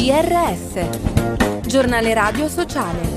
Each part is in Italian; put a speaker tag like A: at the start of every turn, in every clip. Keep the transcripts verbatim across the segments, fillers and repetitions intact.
A: G R S, Giornale Radio Sociale.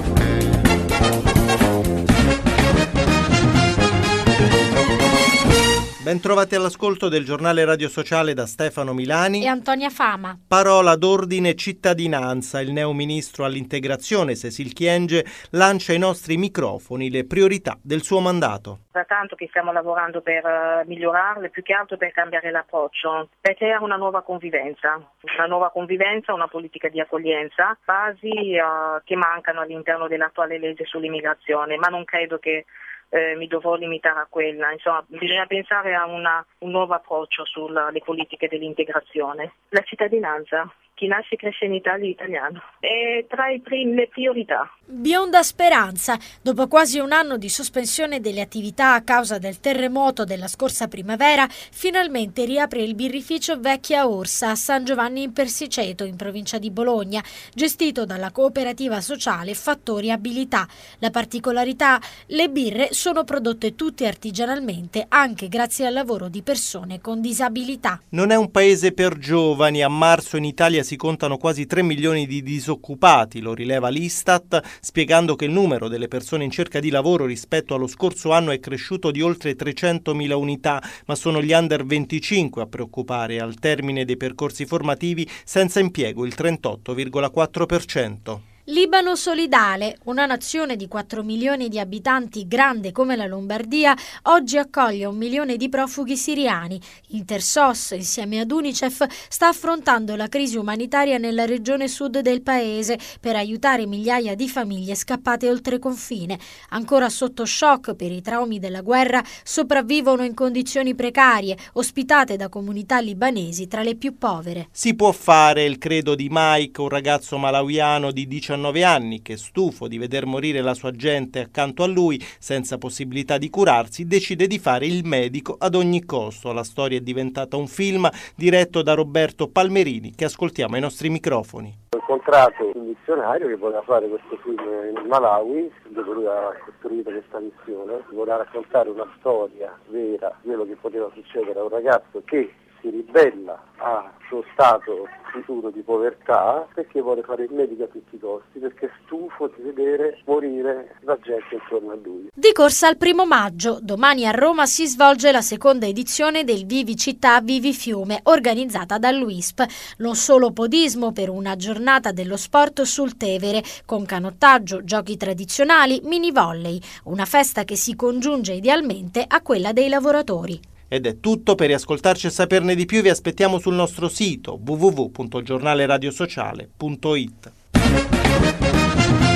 B: Bentrovati all'ascolto del Giornale Radio Sociale da Stefano Milani
C: e Antonia Fama.
B: Parola d'ordine cittadinanza. Il neoministro all'integrazione Cécile Kyenge lancia ai nostri microfoni le priorità del suo mandato.
D: Da tanto che stiamo lavorando per uh, migliorarle, più che altro per cambiare l'approccio, per creare una nuova convivenza, una nuova convivenza, una politica di accoglienza, basi uh, che mancano all'interno dell'attuale legge sull'immigrazione, ma non credo che Eh, mi dovrò limitare a quella. Insomma, bisogna pensare a una, un nuovo approccio sulle politiche dell'integrazione. La cittadinanza, chi nasce e cresce in Italia è italiano, è tra i primi, le priorità.
C: Bionda speranza. Dopo quasi un anno di sospensione delle attività a causa del terremoto della scorsa primavera, finalmente riapre il birrificio Vecchia Orsa a San Giovanni in Persiceto, in provincia di Bologna, gestito dalla cooperativa sociale Fattori Abilità. La particolarità? Le birre sono prodotte tutte artigianalmente, anche grazie al lavoro di persone con disabilità.
B: Non è un paese per giovani. A marzo in Italia si contano quasi tre milioni di disoccupati, lo rileva l'Istat, spiegando che il numero delle persone in cerca di lavoro rispetto allo scorso anno è cresciuto di oltre trecentomila unità, ma sono gli under venticinque a preoccupare. Al termine dei percorsi formativi senza impiego il trentotto virgola quattro per cento.
C: Libano solidale, una nazione di quattro milioni di abitanti grande come la Lombardia, oggi accoglie un milione di profughi siriani. Intersos, insieme ad UNICEF, sta affrontando la crisi umanitaria nella regione sud del paese per aiutare migliaia di famiglie scappate oltre confine. Ancora sotto shock per i traumi della guerra, sopravvivono in condizioni precarie, ospitate da comunità libanesi tra le più povere.
B: Si può fare, il credo di Mike, un ragazzo malawiano di diciannove anni che, stufo di veder morire la sua gente accanto a lui senza possibilità di curarsi, decide di fare il medico ad ogni costo. La storia è diventata un film diretto da Roberto Palmerini, che ascoltiamo ai nostri microfoni.
E: Ho incontrato un missionario che voleva fare questo film in Malawi, dove lui ha costruito questa missione, voleva raccontare una storia vera, quello che poteva succedere a un ragazzo che si ribella al suo stato futuro di povertà perché vuole fare il medico a tutti i costi, perché è stufo di vedere morire la gente intorno a lui.
C: Di corsa al primo maggio, domani a Roma si svolge la seconda edizione del Vivi Città Vivi Fiume, organizzata dall'U I S P. Non solo podismo per una giornata dello sport sul Tevere, con canottaggio, giochi tradizionali, mini volley, una festa che si congiunge idealmente a quella dei lavoratori.
B: Ed è tutto. Per riascoltarci e saperne di più vi aspettiamo sul nostro sito w w w punto giornaleradiosociale punto it.